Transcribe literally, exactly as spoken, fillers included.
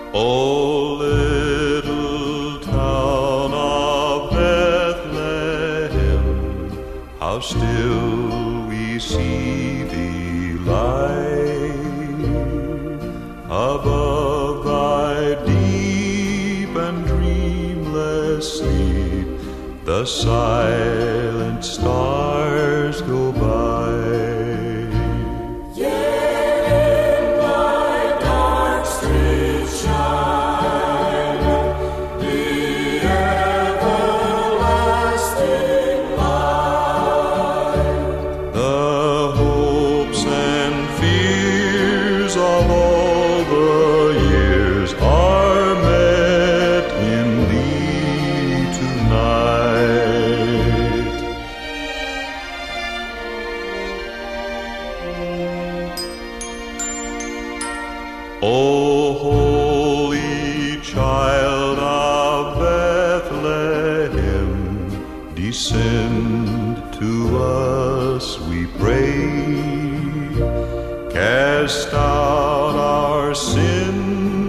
O little town of Bethlehem, how still we see thee lie above thy deep and dreamless sleep. The silent stars go by. O holy child of Bethlehem, descend to us, we pray. Cast out our sins